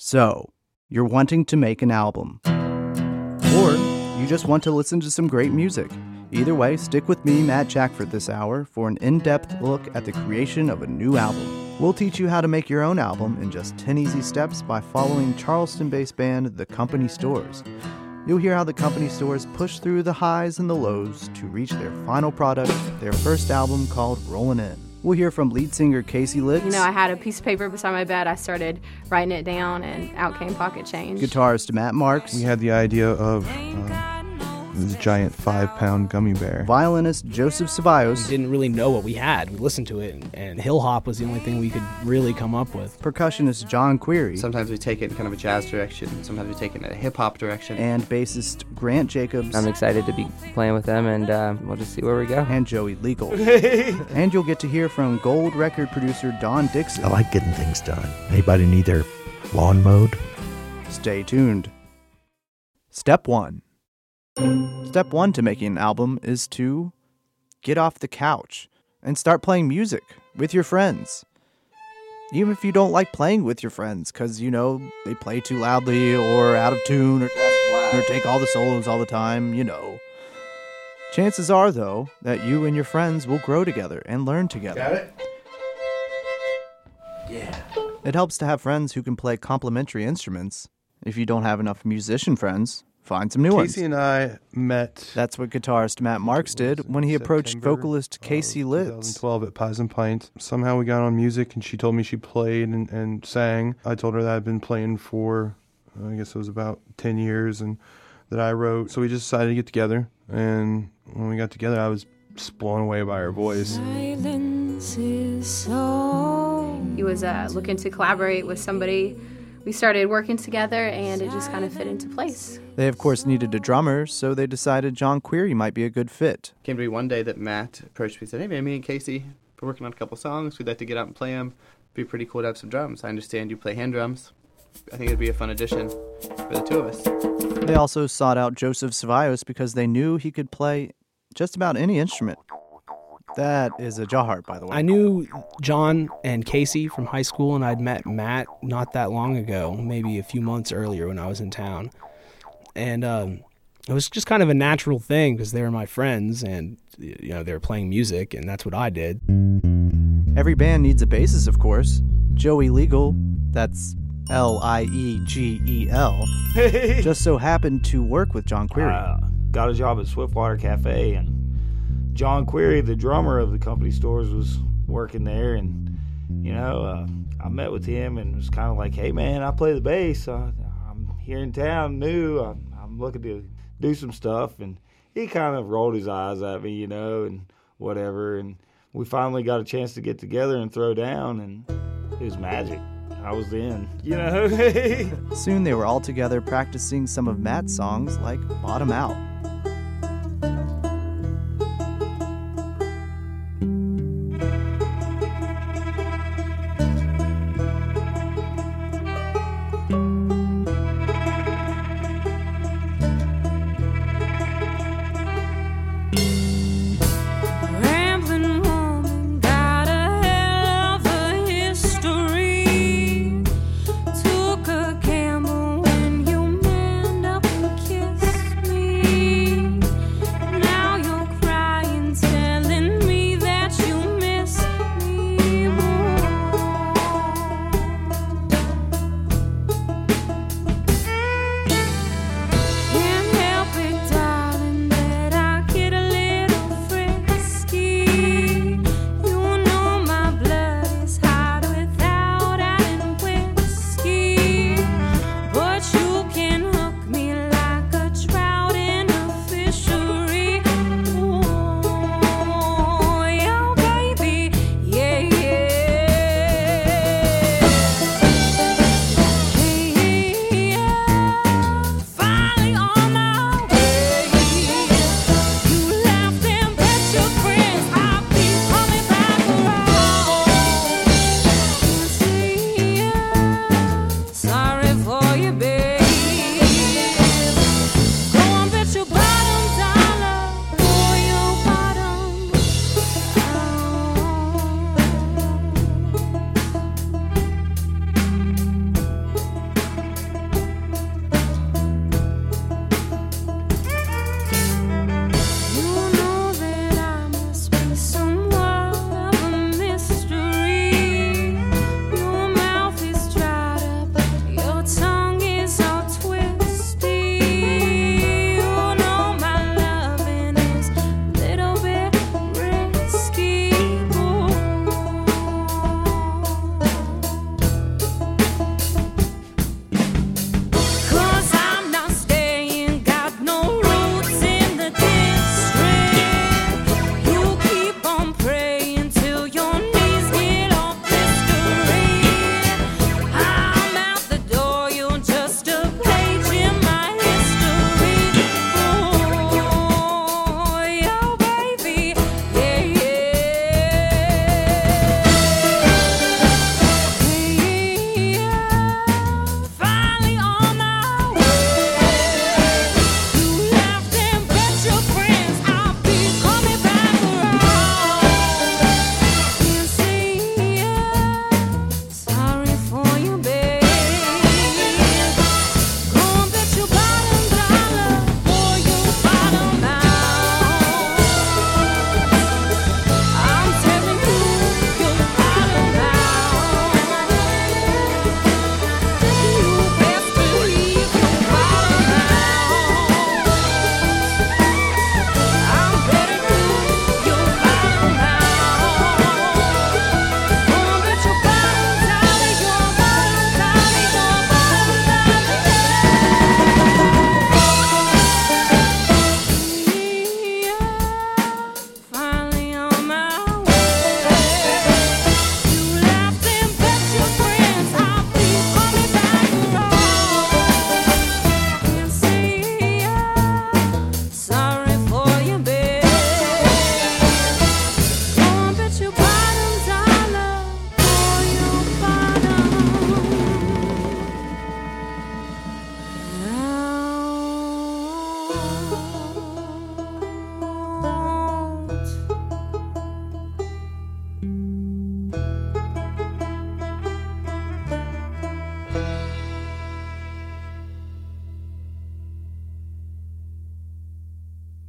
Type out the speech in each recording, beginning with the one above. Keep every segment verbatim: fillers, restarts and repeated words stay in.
So, you're wanting to make an album. Or you just want to listen to some great music. Either way, stick with me, Matt Jackford, this hour for an in-depth look at the creation of a new album. We'll teach you how to make your own album in just ten easy steps by following Charleston-based band The Company Stores. You'll hear how the Company Stores push through the highs and the lows to reach their final product, their first album called Rollin' In. We'll hear from lead singer Casey Litz. You know, I had a piece of paper beside my bed. I started writing it down, and out came Pocket Change. Guitarist Matt Marks. We had the idea of uh, this giant five-pound gummy bear. Violinist Joseph Ceballos. We didn't really know what we had. We listened to it, and, and Hill Hop was the only thing we could really come up with. Percussionist John Query. Sometimes we take it in kind of a jazz direction. Sometimes we take it in a hip-hop direction. And bassist Grant Jacobs. I'm excited to be playing with them, and uh, we'll just see where we go. And Joey Legal. And you'll get to hear from Gold record producer Don Dixon. I like getting things done. Anybody need their lawn mowed? Stay tuned. Step one. Step one to making an album is to get off the couch and start playing music with your friends. Even if you don't like playing with your friends because, you know, they play too loudly or out of tune or, or take all the solos all the time, you know. Chances are, though, that you and your friends will grow together and learn together. Got it? Yeah. It helps to have friends who can play complementary instruments. If you don't have enough musician friends, find some new Casey ones. Casey and I met. That's what guitarist Matt Marks did when he approached September vocalist Casey Litz. twenty twelve at Pies and Pints. Somehow we got on music, and she told me she played and, and sang. I told her that I'd been playing for, I guess it was about ten years, and that I wrote. So we just decided to get together, and when we got together, I was just blown away by her voice. Silence is so... He was uh, looking to collaborate with somebody. We started working together, and it just kind of fit into place. They, of course, needed a drummer, so they decided John Query might be a good fit. Came to me one day that Matt approached me and said, hey, man, me and Casey, we're working on a couple songs. We'd like to get out and play them. It'd be pretty cool to have some drums. I understand you play hand drums. I think it'd be a fun addition for the two of us. They also sought out Joseph Ceballos because they knew he could play just about any instrument. That is a jaw harp, by the way. I knew John and Casey from high school, and I'd met Matt not that long ago, maybe a few months earlier when I was in town. And um, it was just kind of a natural thing because they were my friends, and you know they were playing music, and that's what I did. Every band needs a bassist, of course. Joey Legal, that's L I E G E L, just so happened to work with John Query. Uh, got a job at Swiftwater Cafe, and John Query, the drummer of the Company Stores, was working there, and, you know, uh, I met with him and was kind of like, hey, man, I play the bass. Uh, I'm here in town, new. I'm, I'm looking to do some stuff, and he kind of rolled his eyes at me, you know, and whatever, and we finally got a chance to get together and throw down, and it was magic. I was in, you know. Soon they were all together practicing some of Matt's songs like Bottom Out. Took a gamble when you manned up and kissed me.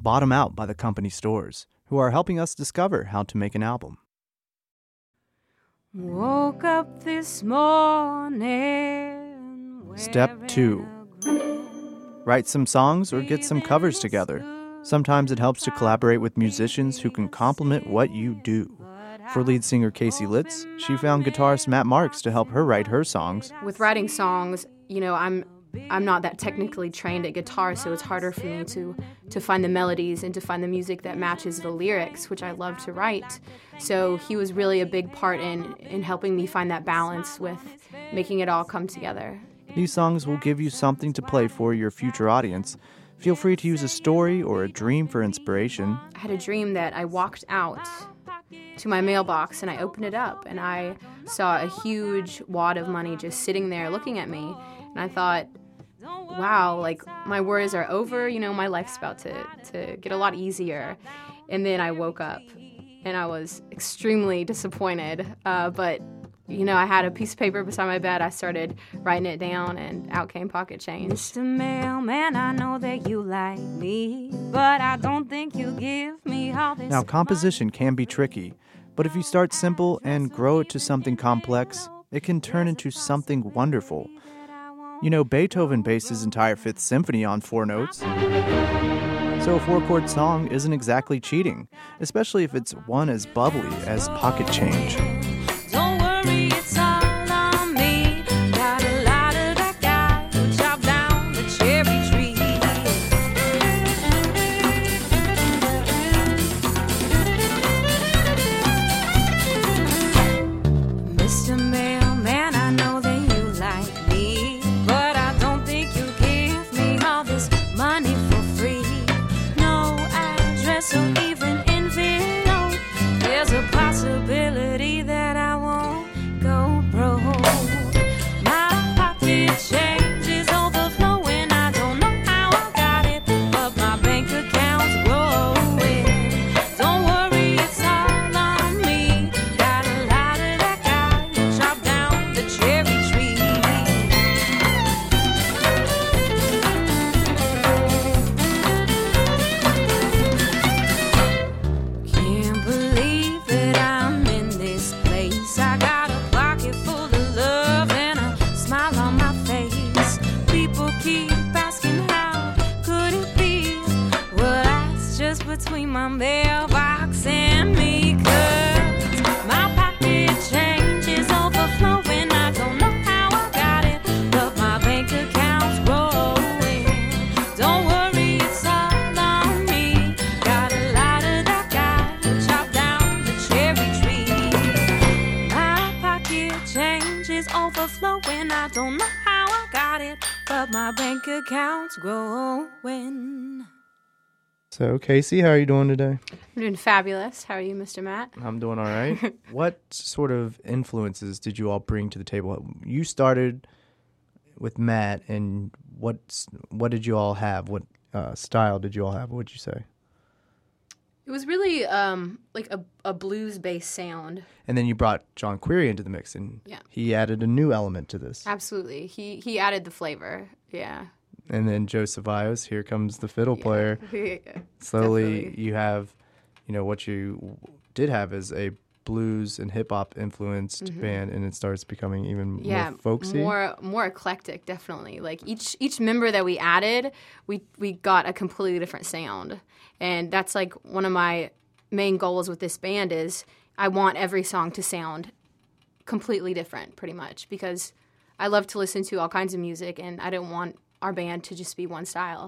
Bottom Out by the Company Stores, who are helping us discover how to make an album. Woke up this morning. Step two. Write some songs or get some covers together. Sometimes it helps to collaborate with musicians who can complement what you do. For lead singer Casey Litz, she found guitarist Matt Marks to help her write her songs. With writing songs, you know, I'm I'm not that technically trained at guitar, so it's harder for me to, to find the melodies and to find the music that matches the lyrics, which I love to write. So he was really a big part in, in helping me find that balance with making it all come together. These songs will give you something to play for your future audience. Feel free to use a story or a dream for inspiration. I had a dream that I walked out to my mailbox and I opened it up and I saw a huge wad of money just sitting there looking at me. And I thought, wow, like my worries are over, you know, my life's about to, to get a lot easier. And then I woke up and I was extremely disappointed. Uh, but, you know, I had a piece of paper beside my bed. I started writing it down and out came pocket change. Mister Mailman, I know that you like me, but I don't think you give me all this. Now, composition can be tricky, but if you start simple and grow it to something complex, it can turn into something wonderful. You know, Beethoven based his entire Fifth Symphony on four notes. So a four-chord song isn't exactly cheating, especially if it's one as bubbly as Pocket Change. Don't worry, it's all on me. Got a lot of that guy who chopped down the cherry tree. Mister Mailman, I know that you like me, but I don't think you give me all this money for free. No address or even envelope. There's a possibility that I won't go broke. My pocket change is overflowing. I don't know how I got it, but my bank account's growing. Don't worry, it's all on me. Got a lot of that guy who chopped down the cherry tree. Can't believe that I'm in this place. I got a pocket full of love and a smile on my face. People keep asking how could it be? Well, that's just between my mailbox and me, 'cause my pocket change is overflowing. I don't know how I got it, but my bank account's growing. Don't worry, it's all on me. Got a lot of that guy who chopped down the cherry tree. My pocket change is overflowing. I don't know how I got it, but my bank account's growing. So, Casey, how are you doing today? I'm doing fabulous. How are you, Mister Matt? I'm doing all right. What sort of influences did you all bring to the table? You started with Matt, and what what did you all have? What uh, style did you all have? What would you say? It was really um, like a, a blues-based sound. And then you brought John Query into the mix, and Yeah. he added a new element to this. Absolutely. He he added the flavor. Yeah. And then Joe Ceballos, here comes the fiddle player. Yeah, Slowly, definitely. you have, you know, what you did have is a blues and hip hop influenced Mhm. band, and it starts becoming even Yeah, more folksy. more more eclectic, definitely. Like each each member that we added, we we got a completely different sound, and that's like one of my main goals with this band is I want every song to sound completely different, pretty much, because I love to listen to all kinds of music, and I don't want our band to just be one style.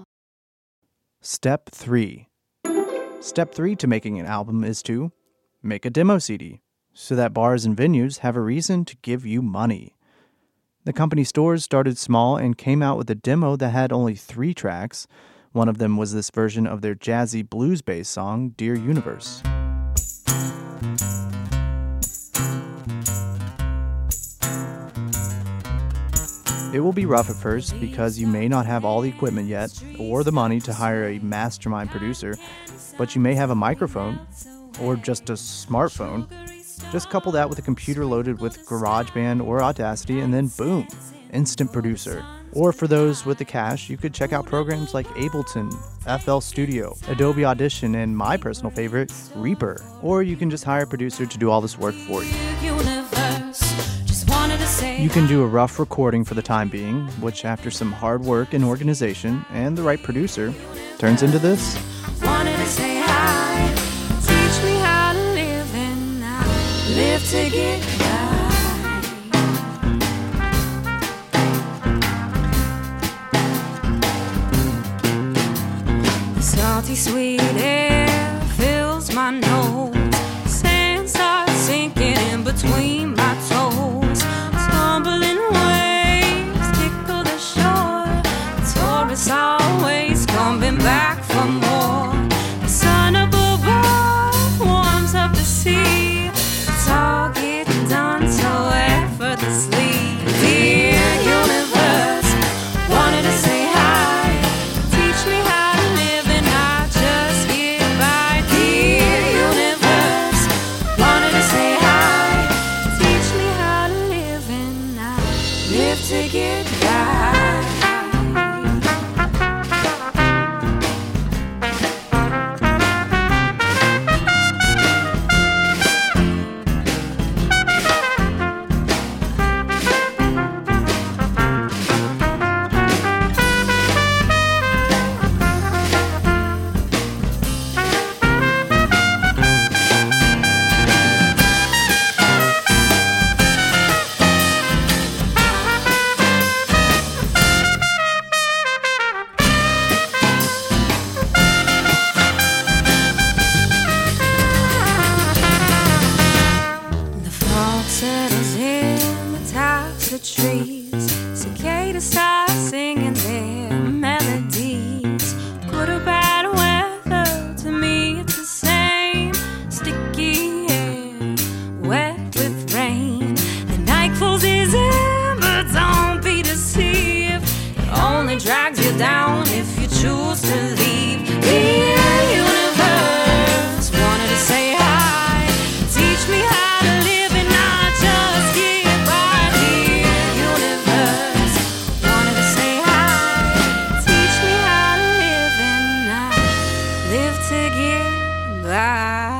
Step three. Step three to making an album is to make a demo C D, so that bars and venues have a reason to give you money. The Company Stores started small and came out with a demo that had only three tracks. One of them was this version of their jazzy blues-based song, Dear Universe. It will be rough at first because you may not have all the equipment yet or the money to hire a mastermind producer, but you may have a microphone or just a smartphone. Just couple that with a computer loaded with GarageBand or Audacity, and then boom, Instant Producer. Or for those with the cash, you could check out programs like Ableton, F L Studio, Adobe Audition, and my personal favorite, Reaper. Or you can just hire a producer to do all this work for you. You can do a rough recording for the time being, which after some hard work and organization and the right producer, turns into this. Wanted to say hi, teach me how to live and I live to get by. The salty sweet air fills my nose, sand starts sinking in between my toes, tumbling waves tickle the shore, tourists always coming back for more. The sun up above warms up the sea, it's all getting done so effortlessly. Dear universe, wanted to say hi, teach me how to live and not just get by. Dear universe, wanted to say hi, teach me how to live and not live to get by. The fog settles in the tops of trees, cicadas start singing their melodies. Good or bad weather, to me it's the same. Sticky air, wet with rain. The night closes in, but don't be deceived. It only drags you down if you choose to leave. Dear universe, wanted to say hi, teach me how to live and not just get by. Dear universe, wanted to say hi, teach me how to live and not live to get by.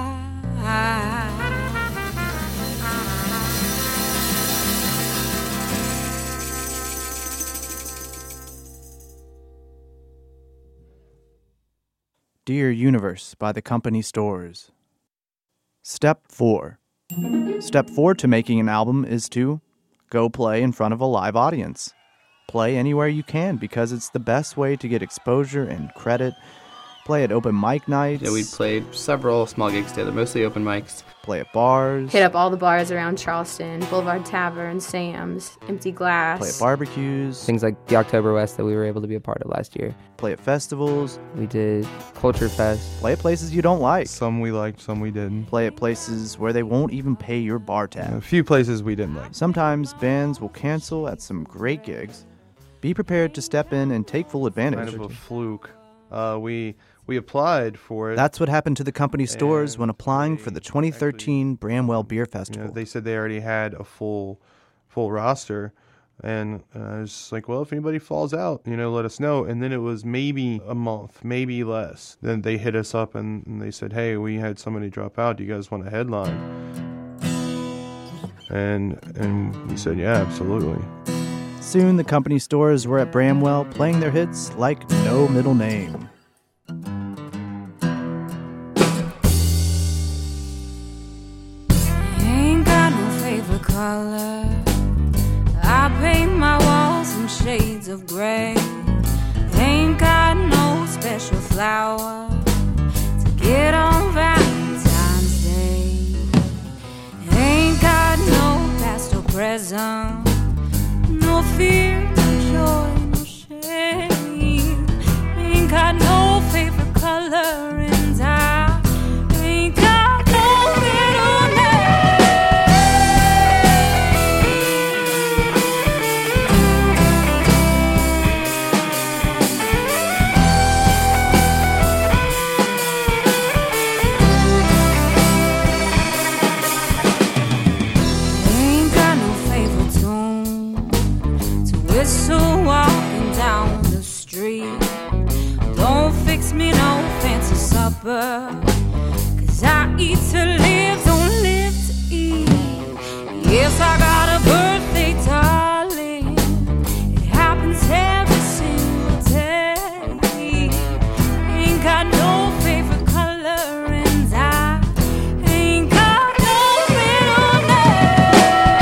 Dear Universe by the Company Stores. Step four. Step four to making an album is to go play in front of a live audience. Play anywhere you can because it's the best way to get exposure and credit. Play at open mic nights. Yeah, we played several small gigs together, mostly open mics. Play at bars. Hit up all the bars around Charleston, Boulevard Tavern, Sam's, Empty Glass. Play at barbecues. Things like the October West that we were able to be a part of last year. Play at festivals. We did Culture Fest. Play at places you don't like. Some we liked, some we didn't. Play at places where they won't even pay your bar tab. A few places we didn't like. Sometimes bands will cancel at some great gigs. Be prepared to step in and take full advantage. Kind of a fluke. Uh, we we applied for it. That's what happened to the Company Stores And when applying for the twenty thirteen actually, Bramwell Beer you Festival. know, they said they already had a full full roster. And uh, I was just like, well, if anybody falls out, you know, let us know. And then it was maybe a month, maybe less. Then they hit us up and, and they said, hey, we had somebody drop out. Do you guys want a headline? And and we said, yeah, absolutely. Soon the Company Stores were at Bramwell playing their hits like No Middle Name. Ain't got no favorite color. I paint my walls in shades of gray. Ain't got no special flower to get on Valentine's Day. Ain't got no pastel present, no fear, no joy, no shame. Ain't got no favorite color, and I ain't got no middle name. Ain't got no favorite tune to walking down the street. Don't fix me no fancy supper, 'cause I eat to live, don't live to eat. Yes, I got a birthday, darling. It happens every single day. Ain't got no favorite color, and I ain't got no middle name.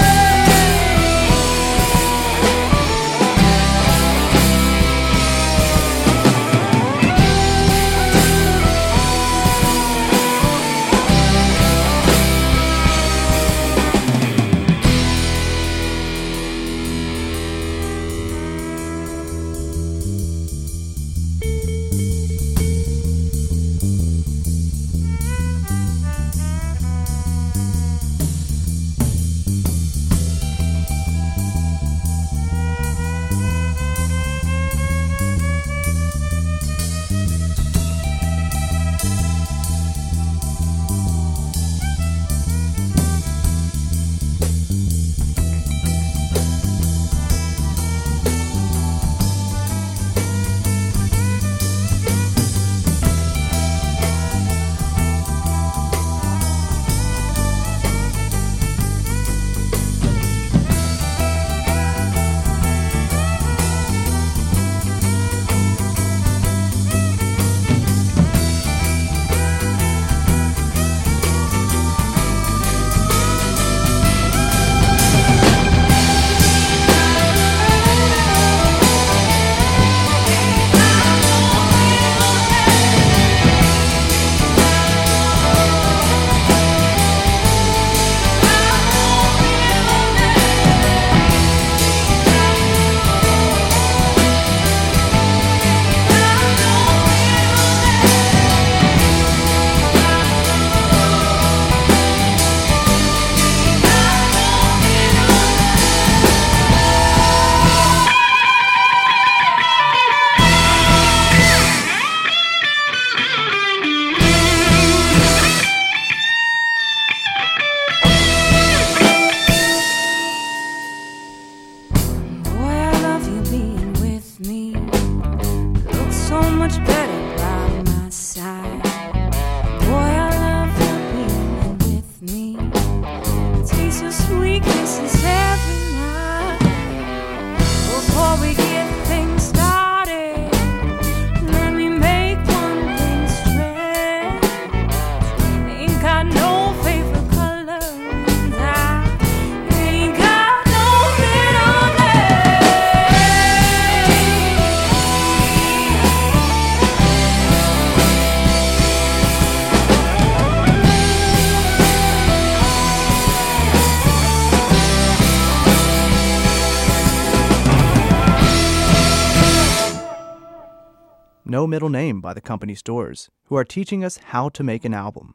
No Middle Name by the Company Stores, who are teaching us how to make an album.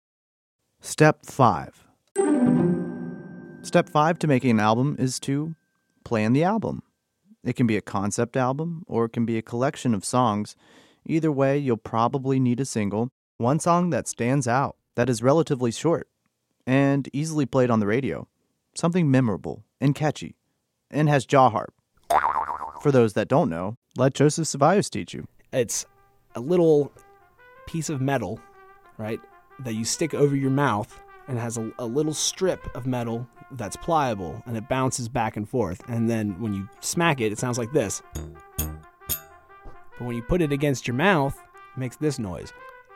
Step five. Step five to making an album is to plan the album. It can be a concept album, or it can be a collection of songs. Either way, you'll probably need a single, one song that stands out, that is relatively short, and easily played on the radio. Something memorable and catchy, and has jaw harp. For those that don't know, let Joseph Ceballos teach you. It's a little piece of metal, right, that you stick over your mouth, and it has a, a little strip of metal that's pliable, and it bounces back and forth. And then when you smack it, it sounds like this. But when you put it against your mouth, it makes this noise.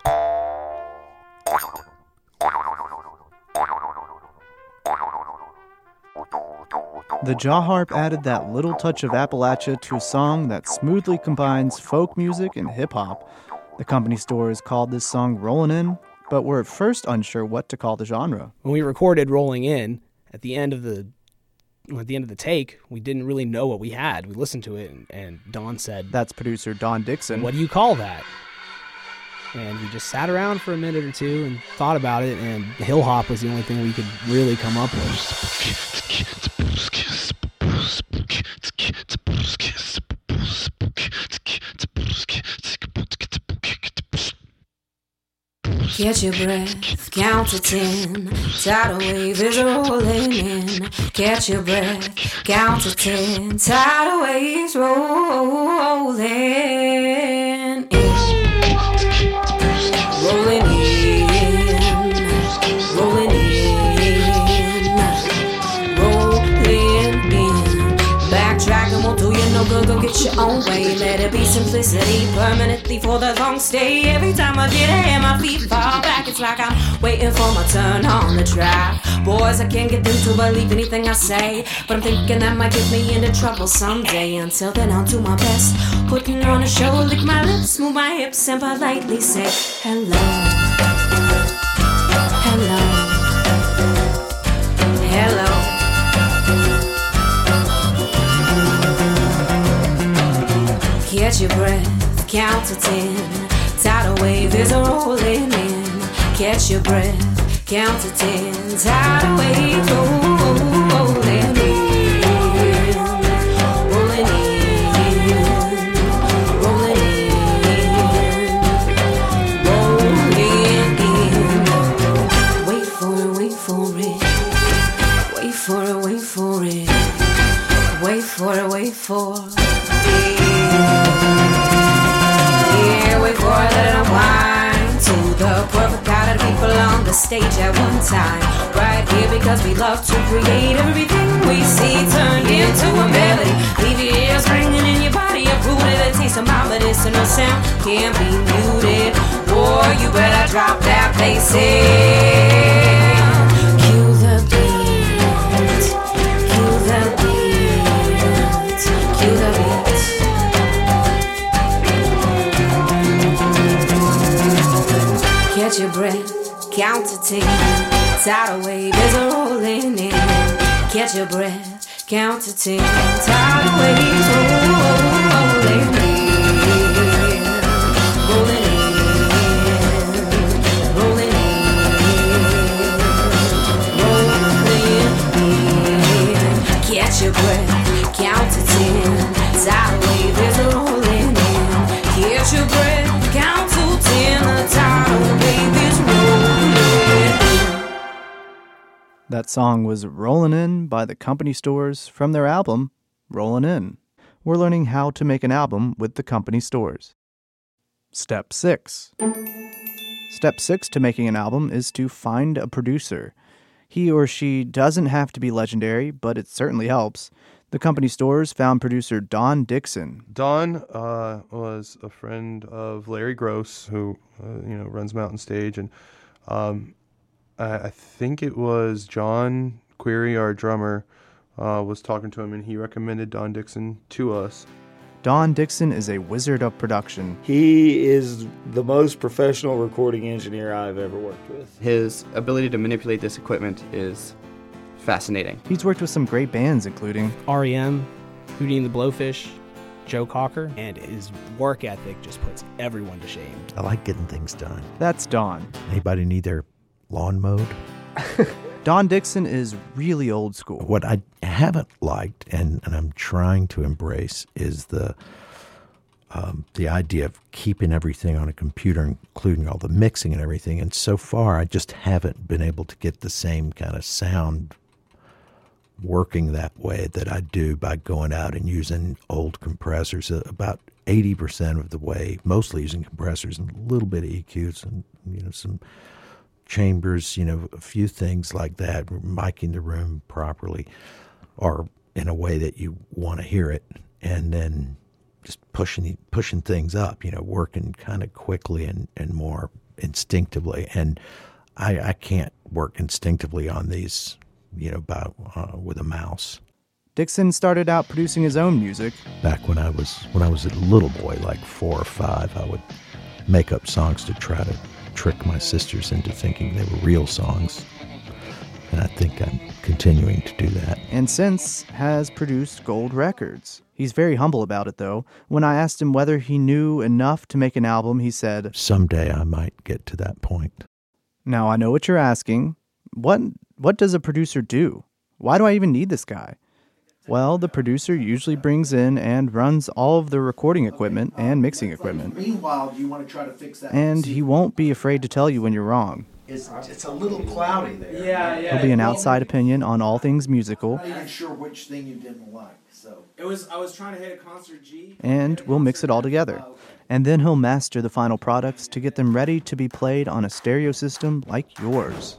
The jaw harp added that little touch of Appalachia to a song that smoothly combines folk music and hip-hop. The Company Stores called this song Rollin' In, but were at first unsure what to call the genre. When we recorded Rolling In, at the end of the at the end of the take, we didn't really know what we had. We listened to it, and, and Don said, "That's producer Don Dixon. What do you call that?" And we just sat around for a minute or two and thought about it, and hill hop was the only thing we could really come up with. Catch your breath, count to ten. Tidal wave is rolling in. Catch your breath, count to ten. Tidal waves rolling in. Rolling in. Rolling in. Rolling in. Backtracking won't do you no good. Go get your own way. Let it be simplicity permanently for the long stay. Every time I get ahead, my feet fall back. It's like I'm waiting for my turn on the track. Boys, I can't get them to believe anything I say, but I'm thinking that might get me into trouble someday. Until then, I'll do my best, putting on a show, lick my lips, move my hips, and politely say hello, hello, hello. Catch your breath, count to ten. Tidal wave is rolling in. Catch your breath, count to ten. Tidal wave rolling in. Rolling in. Rolling in. Rolling in. Wait for it, wait for it. Wait for it, wait for it. Wait for it, wait for it. Yeah, wait for it, let it unwind to the perfect kind of people on the stage at one time. Right here because we love to create everything we see turned into a melody. Leave your ears ringing in your body, uprooted. The taste of my medicinal sound can't be muted. Boy, you better drop that bass in. Cue the beat, cue the beat, cue the beat. Catch your breath, count to ten. Tidal wave is rolling in. Catch your breath, count to ten. Tidal waves rolling in. Rolling in. Rolling in. Rolling in. Catch your breath, count to ten. Tidal wave is rolling in. Catch your breath, count to ten. The tidal wave is rolling in. That song was Rollin' In by the Company Stores from their album, Rollin' In. We're learning how to make an album with the Company Stores. Step six. Step six to making an album is to find a producer. He or she doesn't have to be legendary, but it certainly helps. The Company Stores found producer Don Dixon. Don uh, was a friend of Larry Gross, who uh, you know runs Mountain Stage, and um, I, I think it was John Query, our drummer, uh, was talking to him, and he recommended Don Dixon to us. Don Dixon is a wizard of production. He is the most professional recording engineer I've ever worked with. His ability to manipulate this equipment is fascinating. He's worked with some great bands, including R E M, Hootie and the Blowfish, Joe Cocker, and his work ethic just puts everyone to shame. I like getting things done. That's Don. Anybody need their lawn mowed? Don Dixon is really old school. What I haven't liked, and, and I'm trying to embrace, is the um, the idea of keeping everything on a computer, including all the mixing and everything. And so far, I just haven't been able to get the same kind of sound working that way that I do by going out and using old compressors. Uh, about eighty percent of the way, mostly using compressors and a little bit of E Qs and you know some chambers, you know, a few things like that, miking the room properly or in a way that you want to hear it, and then just pushing pushing things up, you know, working kind of quickly and, and more instinctively. And I, I can't work instinctively on these, you know, by, uh, with a mouse. Dixon started out producing his own music. Back when I was when I was a little boy, like four or five, I would make up songs to try to trick my sisters into thinking they were real songs. And I think I'm continuing to do that. And since has produced gold records. He's very humble about it, though. When I asked him whether he knew enough to make an album, he said, "Someday I might get to that point." Now, I know what you're asking. What what does a producer do? Why do I even need this guy? Well, the producer usually brings in and runs all of the recording equipment and mixing equipment. Meanwhile, you want to try to fix that. And he won't be afraid to tell you when you're wrong. It's, it's a little cloudy there. Yeah, yeah. He'll be an outside opinion on all things musical. I'm not even sure which thing you didn't like. So It was. I was trying to hit a concert G. And we'll mix it all together. And then he'll master the final products to get them ready to be played on a stereo system like yours.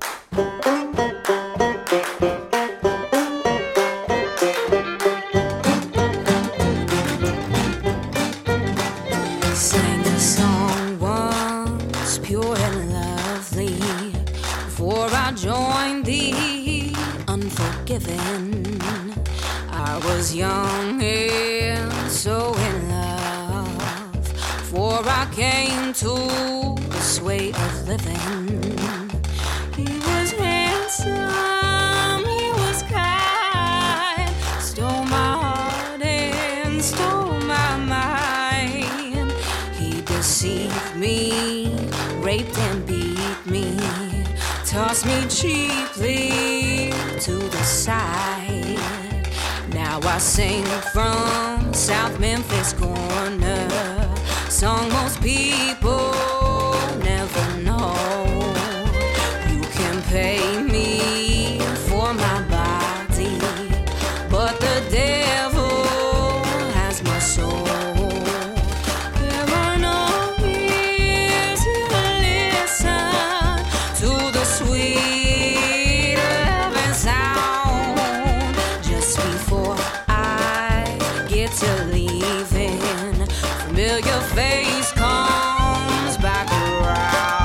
Sang a song once, pure and lovely, before I joined the unforgiven. I was young and so in love, before I came to the sway of living. He was handsome, he was kind, stole my heart and stole my mind. He deceived me, raped and beat me, tossed me cheaply to the side. Now I sing from South Memphis corner, song most people never know. You can pay me for my body, but the devil has my soul. There are no ears to listen to the sweet loving sound. Just before I get to leaving, familiar face comes back around.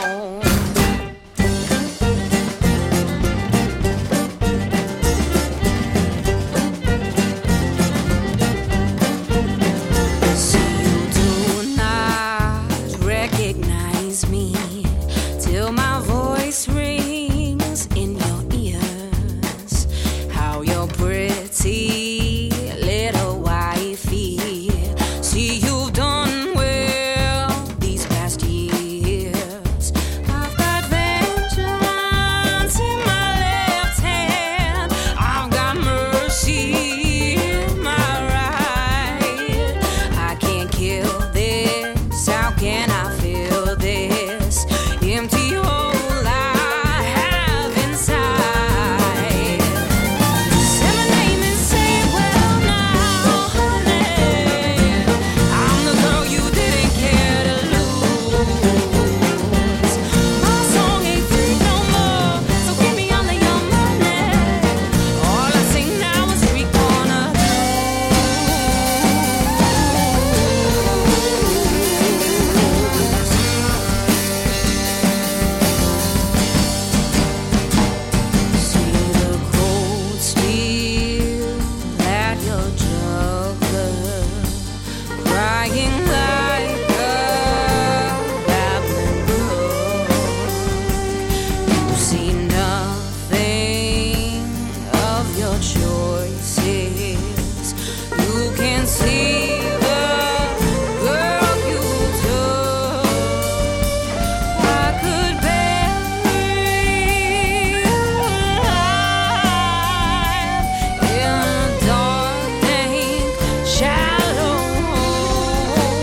So you do not recognize me till my voice rings in your ears. How you're pretty little wifey. See, you've done well these past years. I've got vengeance in my left hand, I've got mercy in my right. I can't kill this, how can I feel this empty hole I have inside? Say my name and say, well now, honey, I'm the girl you didn't care to lose. My song ain't free no more, so give me all of your money. All I sing now is we gonna do. See the cold steel at your jugular, crying like a babbling brook. You see nothing of your choices. You can see the girl you took. I could bury you alive in a dark, dank, shallow hole.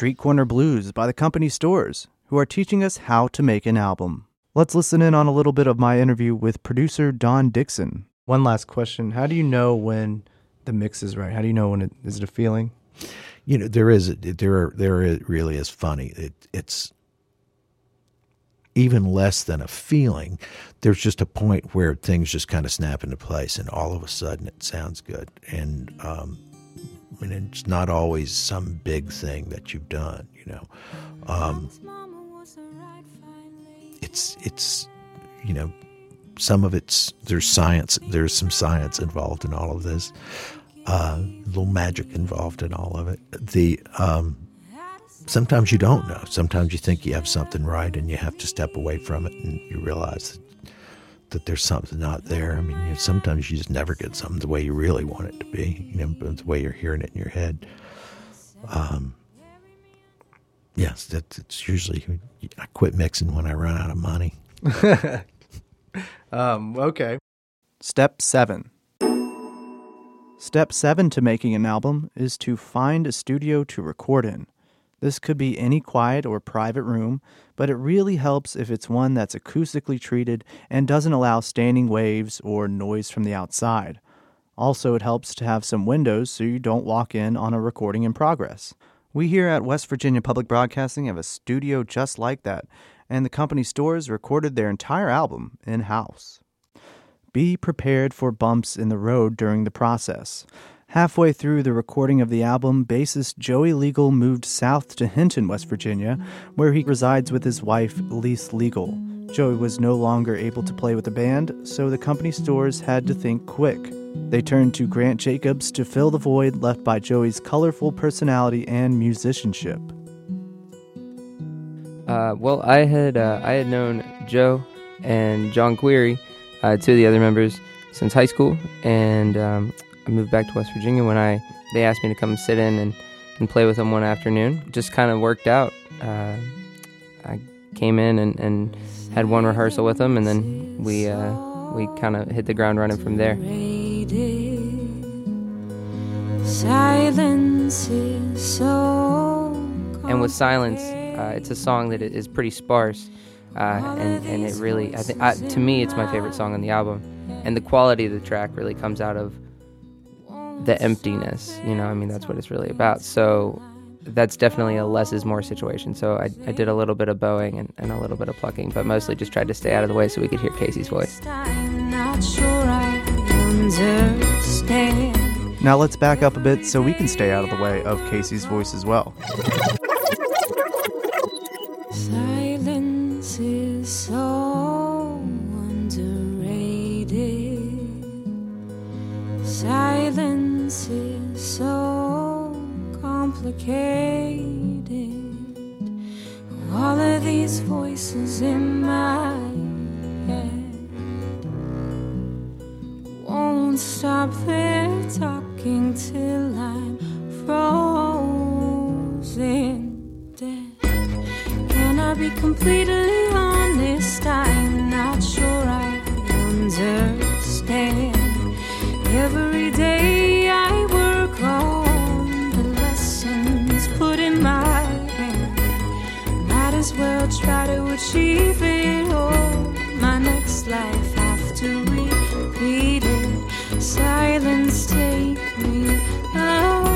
Street Corner Blues by the Company Stores, who are teaching us how to make an album. Let's listen in on a little bit of my interview with producer Don Dixon. One last question. How do you know when the mix is right? How do you know when it, is it a feeling? You know, there is, there are, there is, really is funny. It, it's even less than a feeling. There's just a point where things just kind of snap into place, and all of a sudden it sounds good. And um, I mean, it's not always some big thing that you've done, you know. Um, it's it's you know, some of it's there's science. There's some science involved in all of this. Uh, a little magic involved in all of it. The um, sometimes you don't know. Sometimes you think you have something right, and you have to step away from it, and you realize that, that there's something not there. I mean, you know, sometimes you just never get something the way you really want it to be. You know, the way you're hearing it in your head. Um, yes, that, it's usually I quit mixing when I run out of money. um, okay. Step seven. Step seven to making an album is to find a studio to record in. This could be any quiet or private room, but it really helps if it's one that's acoustically treated and doesn't allow standing waves or noise from the outside. Also, it helps to have some windows so you don't walk in on a recording in progress. We here at West Virginia Public Broadcasting have a studio just like that, and the Company Stores recorded their entire album in-house. Be prepared for bumps in the road during the process. Halfway through the recording of the album, bassist Joey Legal moved south to Hinton, West Virginia, where he resides with his wife, Lise Legal. Joey was no longer able to play with the band, so the Company Stores had to think quick. They turned to Grant Jacobs to fill the void left by Joey's colorful personality and musicianship. Uh, well, I had uh, I had known Joe and John Query, uh, two of the other members, since high school, and um, I moved back to West Virginia when I they asked me to come sit in and, and play with them one afternoon. It just kind of worked out. Uh, I came in and, and had one rehearsal with them, and then we uh, we kind of hit the ground running from there. Silence is so and with Silence, uh, it's a song that is pretty sparse. Uh, and, and it really, I think, uh, to me, it's my favorite song on the album. And the quality of the track really comes out of the emptiness, you know, I mean, that's what it's really about. So that's definitely a less is more situation. So I, I did a little bit of bowing and, and a little bit of plucking, but mostly just tried to stay out of the way so we could hear Casey's voice. I'm not sure I understand. Now let's back up a bit so we can stay out of the way of Casey's voice as well. Silence is so underrated. Silence is so complicated. All of these voices in my head won't stop their talking till I'm frozen dead. Can I be completely honest? I'm not sure I understand. Every day I work on the lessons put in my hand. Might as well try to achieve it all. My next life have to repeat it. Silence take me away.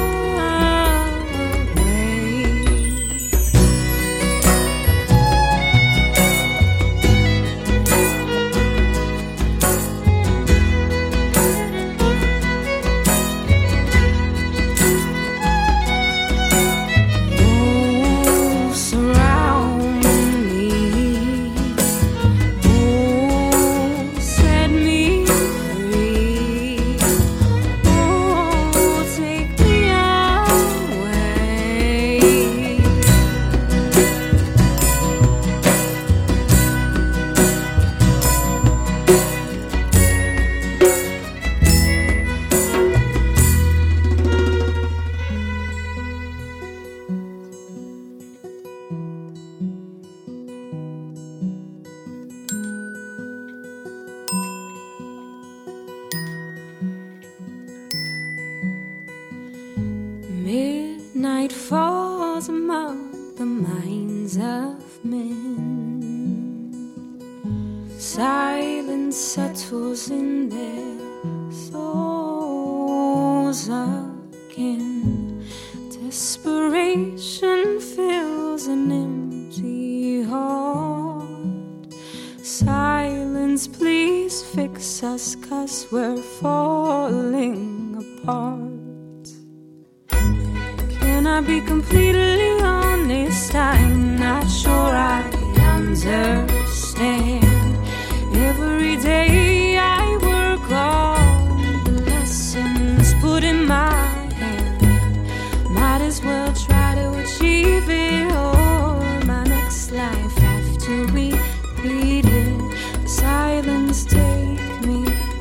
spasm of the minds of men. Silence settles in their souls again. Desperation fills an empty heart. Silence, please fix us, 'cause we're falling apart. Can I be completely honest? I'm not sure I understand. Every day I work on the lessons put in my hand. Might as well try to achieve it, or my next life have to repeat it. Silence take me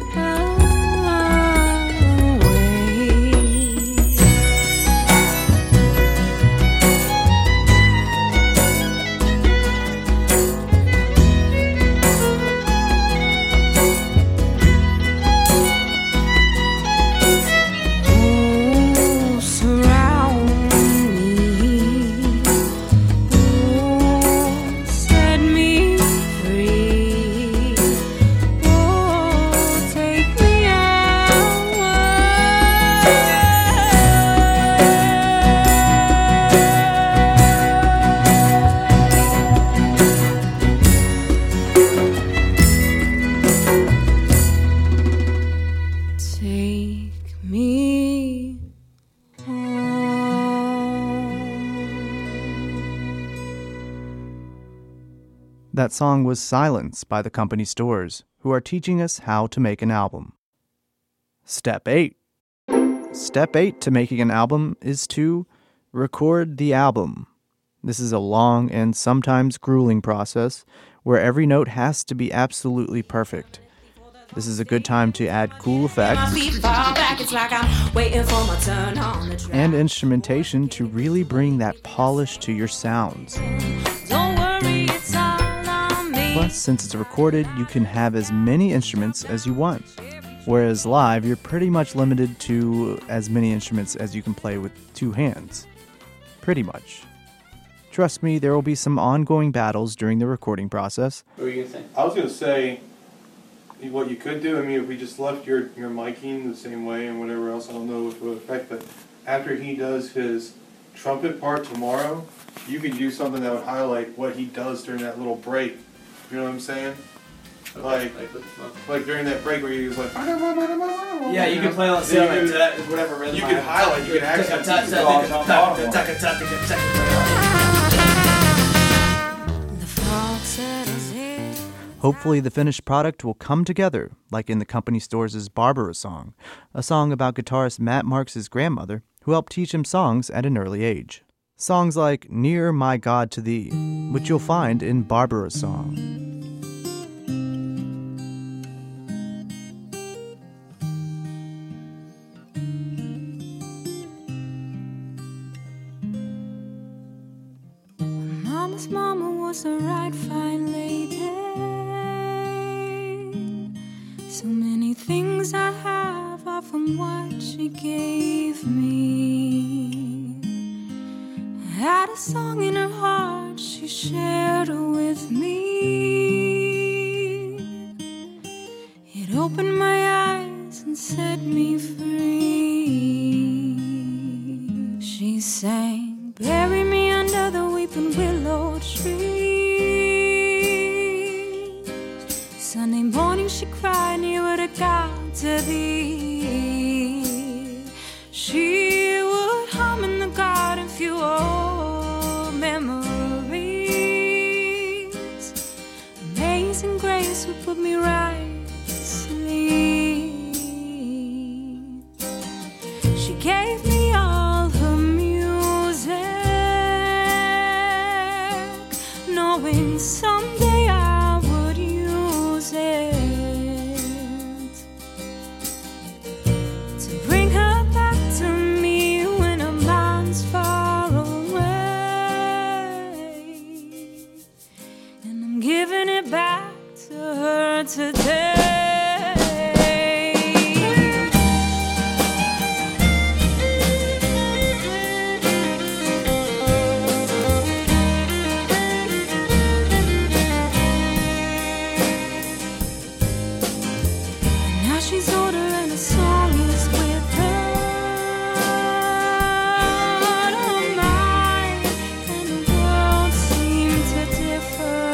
That song was Silence by the Company Stores, who are teaching us how to make an album. Step eight. Step eight to making an album is to record the album. This is a long and sometimes grueling process where every note has to be absolutely perfect. This is a good time to add cool effects and instrumentation to really bring that polish to your sounds. Plus, since it's recorded, you can have as many instruments as you want. Whereas live, you're pretty much limited to as many instruments as you can play with two hands. Pretty much. Trust me, there will be some ongoing battles during the recording process. What were you going to say? I was going to say, what you could do, I mean, if we just left your, your miking the same way and whatever else, I don't know if it would affect, but after he does his trumpet part tomorrow, you could do something that would highlight what he does during that little break. You know what I'm saying? Like, like during that break where he was like, yeah, you can play on the same like that, whatever rhythm. You can highlight, you can accent. Hopefully the finished product will come together, like in the Company Stores' Barbara song, a song about guitarist Matt Marks' grandmother, who helped teach him songs at an early age. Songs like Near My God to Thee, which you'll find in Barbara's song. Mama's mama was a right fine lady. So many things I have are from what she gave me. Had a song in her heart, she shared it with me. It opened my eyes and set me free. She sang, bury me under the weeping willow tree. Sunday morning she cried, near where to God to thee. She would hum in the garden, few old memories. Amazing grace would put me right to sleep. She gave me all her music, knowing someday I would use it. she's older and a song is with her. Oh my, and the world seemed to differ.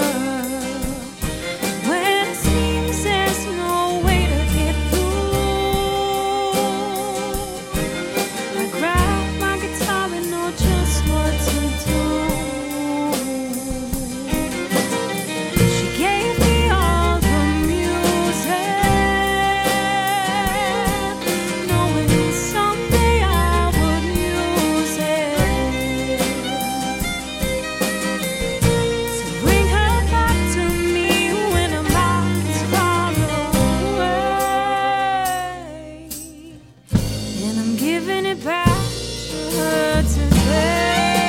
When it seems there's no way to get through, I grab my guitar and know just what to do. She gave me all the music, knowing someday I would use it to bring her back to me when her mind's far away. And I'm giving it back to her today.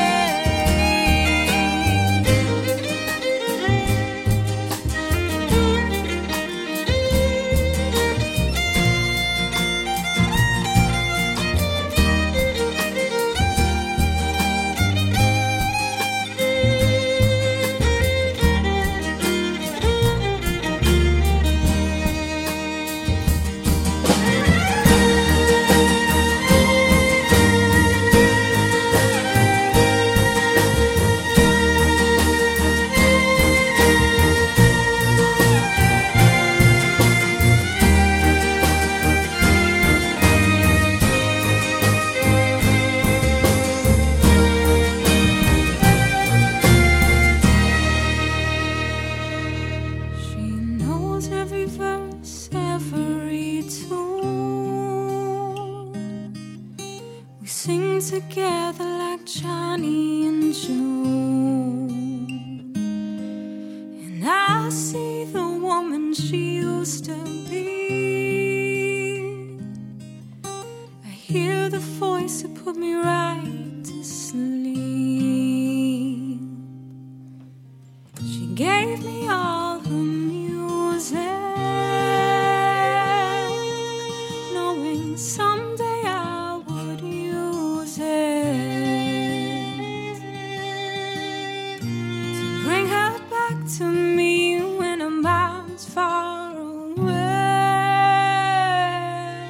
She knows every verse, every tune. We sing together like Johnny and June. And I see the woman she used to be. I hear the voice that put me right to sleep. She gave me all her music, knowing someday I would use it to bring her back to me when her mind's far away.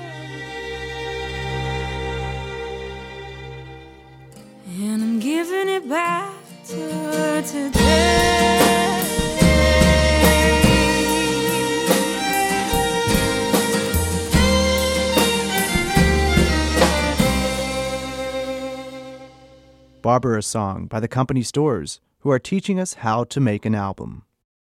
And I'm giving it back to her today. Barbara Song by the Company Stores, who are teaching us how to make an album.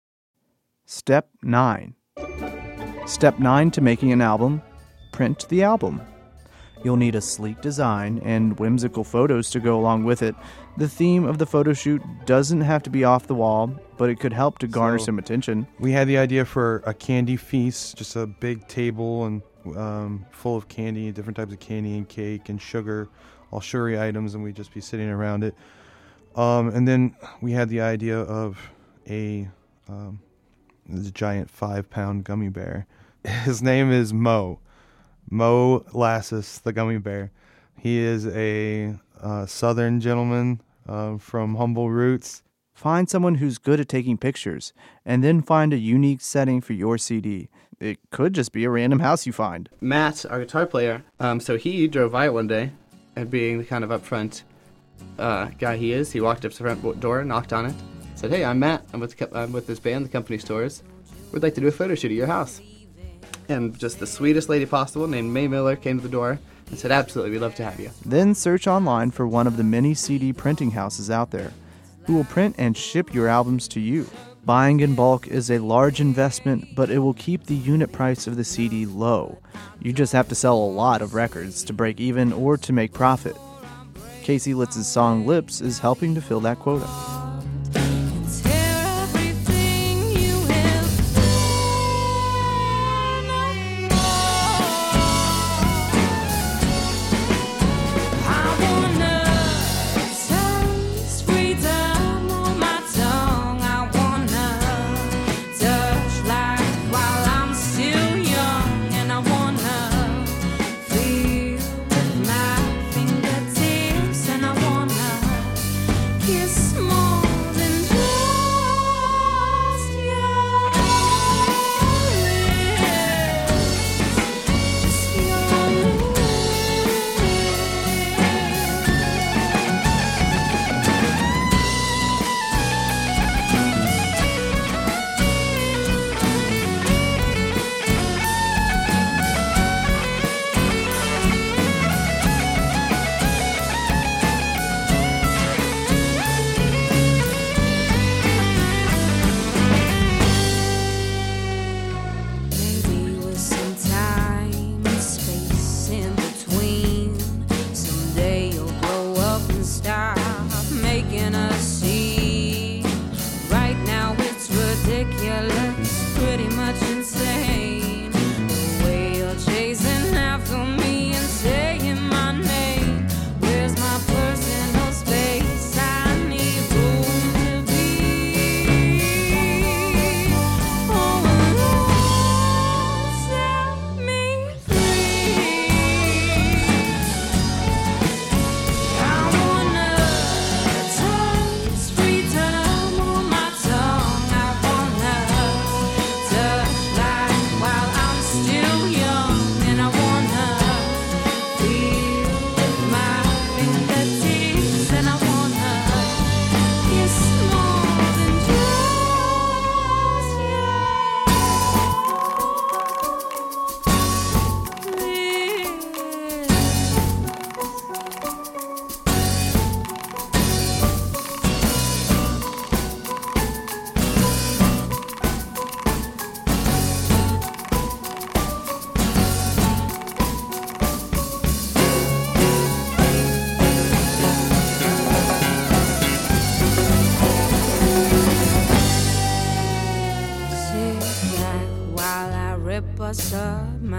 Step nine. Step nine to making an album: print the album. You'll need a sleek design and whimsical photos to go along with it. The theme of the photo shoot doesn't have to be off the wall, but it could help to garner So- some attention. We had the idea for a candy feast, just a big table and um, full of candy, different types of candy and cake and sugar, all sugary items, and we'd just be sitting around it. Um, and then we had the idea of a um, this giant five-pound gummy bear. His name is Mo. Mo Lassus, the gummy bear. He is a uh, southern gentleman uh, from humble roots. Find someone who's good at taking pictures, and then find a unique setting for your C D. It could just be a random house you find. Matt, our guitar player, um, so he drove by it one day, and being the kind of upfront uh, guy he is, he walked up to the front door, knocked on it, said, "Hey, I'm Matt. I'm with the, co- I'm with this band, the Company Stores. We'd like to do a photo shoot at your house." And just the sweetest lady possible, named May Miller, came to the door and said, "Absolutely, we'd love to have you." Then search online for one of the many C D printing houses out there who will print and ship your albums to you. Buying in bulk is a large investment, but it will keep the unit price of the C D low. You just have to sell a lot of records to break even or to make profit. Casey Litz's song Lips is helping to fill that quota. Small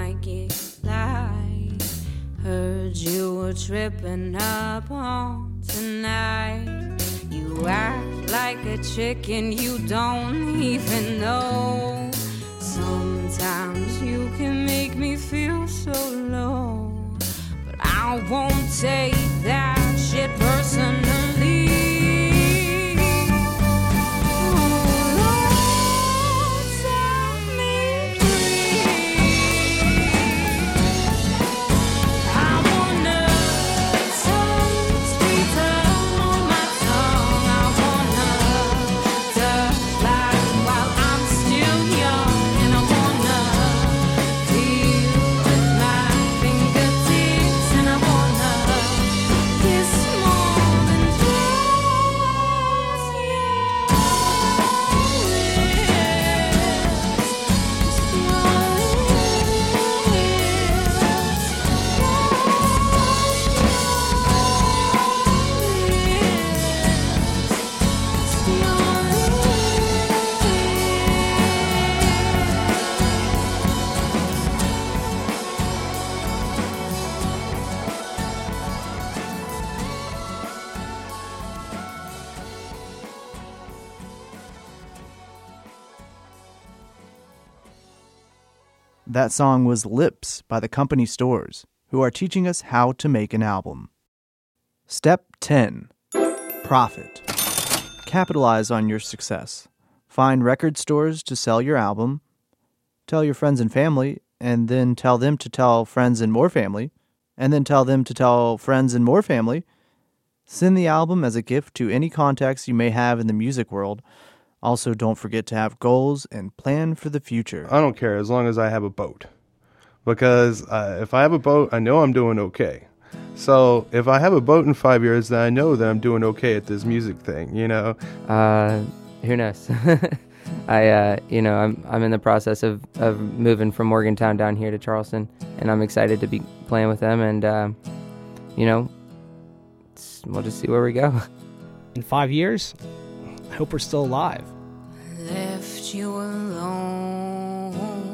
like it like. Heard you were tripping up on tonight. You act like a chicken you don't even know. Sometimes you can make me feel so low, but I won't take that shit personally. That song was Lips by the Company Stores, who are teaching us how to make an album. Step ten. Profit. Capitalize on your success. Find record stores to sell your album. Tell your friends and family, and then tell them to tell friends and more family, and then tell them to tell friends and more family. Send the album as a gift to any contacts you may have in the music world. Also, don't forget to have goals and plan for the future. I don't care as long as I have a boat. Because uh, if I have a boat, I know I'm doing okay. So if I have a boat in five years, then I know that I'm doing okay at this music thing, you know? Uh, who knows? I, uh, you know, I'm I'm in the process of, of moving from Morgantown down here to Charleston, and I'm excited to be playing with them, and, uh, you know, we'll just see where we go. In five years, I hope we're still alive. Left you alone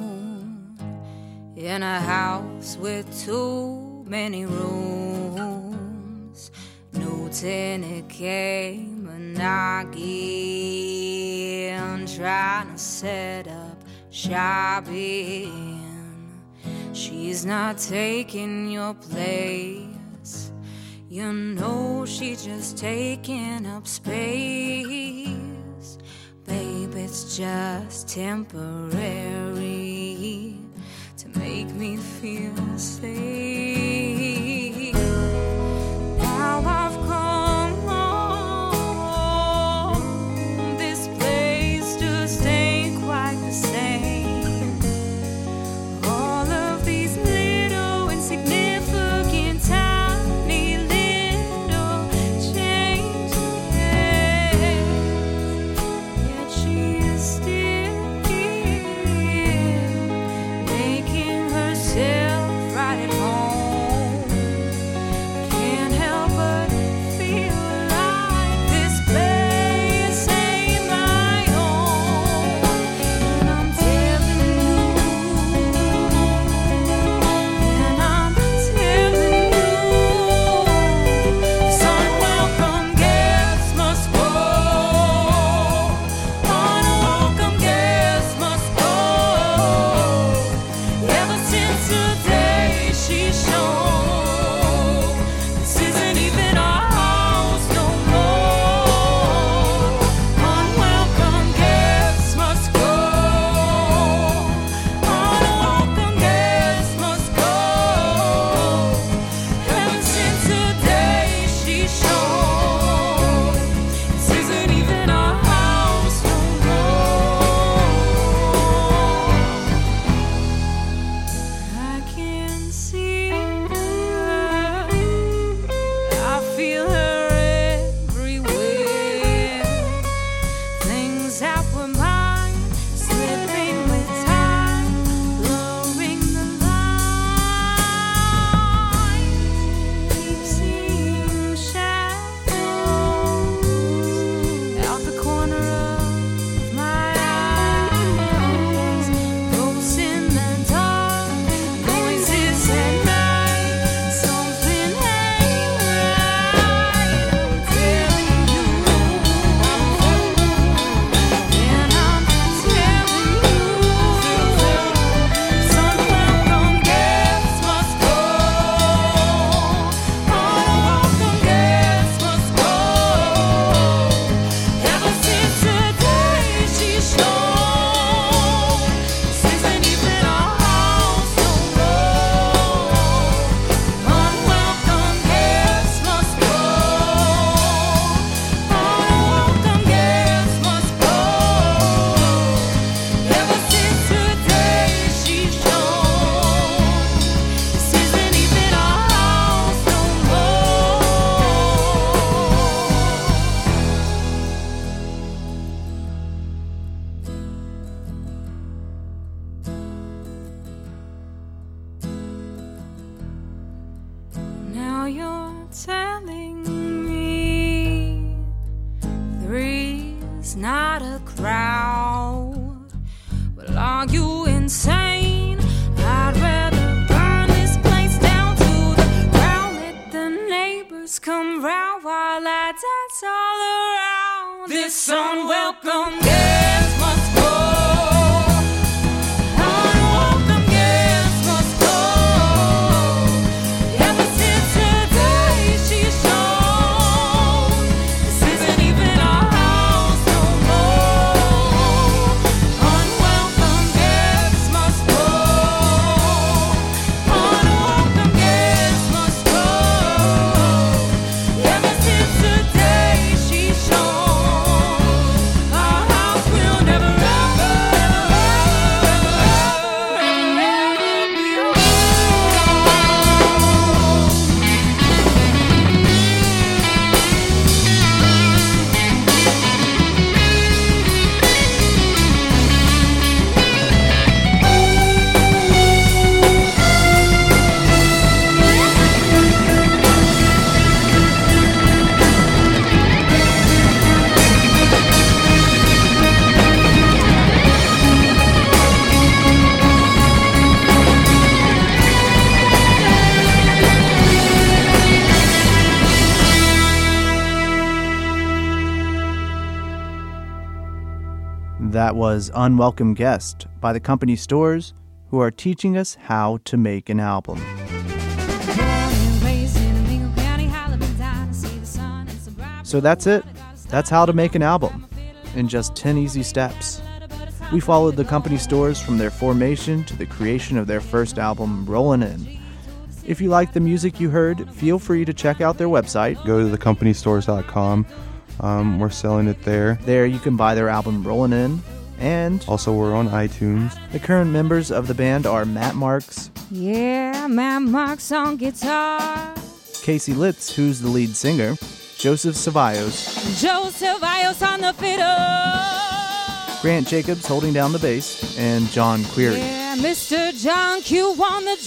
in a house with too many rooms. No tenant came a knocking, trying to set up shop in. She's not taking your place. You know she's just taking up space. Babe, it's just temporary to make me feel safe. Now I've come home. This place just ain't quite the same. All of these little insignificant tiny little changes. She is still here, making herself right at home. Can't help but feel like this place ain't my own. And I'm telling you, and I'm telling you, this unwelcome guest must go. Unwelcome guest must go. Ever since the day she showed, this isn't even our house no more. Unwelcome guest must go. Unwelcome guest must go. Ever since the day she showed, this isn't even our house no more. I can't telling me three's not a crowd. Well, are you insane? I'd rather burn this place down to the ground. Let the neighbors come round while I dance all around. This unwelcome guest must go. Unwelcome guest must go. Ever since today she's shown this isn't even our house no more. Unwelcome guests must go. Unwelcome guests must go. Ever since today she's shown our house will never ever, ever, ever, ever be alone. That was Unwelcome Guest by the Company Stores, who are teaching us how to make an album. Born and raised in Mingo County, Halloween time, see the sun and some bright So that's it. That's how to make an album in just ten easy steps. We followed the Company Stores from their formation to the creation of their first album, Rollin' In. If you like the music you heard, feel free to check out their website. Go to the company stores dot com. Um, we're selling it there. There you can buy their album Rollin' In. And Also, we're on iTunes. the current members of the band are Matt Marks, Yeah, Matt Marks on guitar, Casey Litz, who's the lead singer, Joseph Ceballos, Joe Silvios on the fiddle. Grant Jacobs holding down the bass, and John Query. Yeah, Mister John Q on the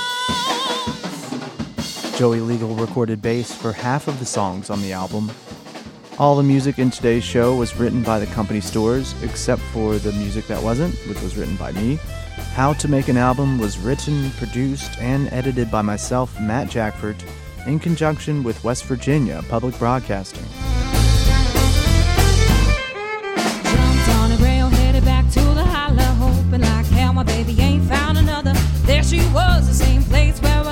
drums. Joey Legal recorded bass for half of the songs on the album. All the music in today's show was written by the Company Stores, except for the music that wasn't, which was written by me. How to Make an Album was written, produced, and edited by myself, Matt Jackford, in conjunction with West Virginia Public Broadcasting. Jumped on a rail, headed back to the holler, hoping like hell my baby ain't found another. There she was, the same place where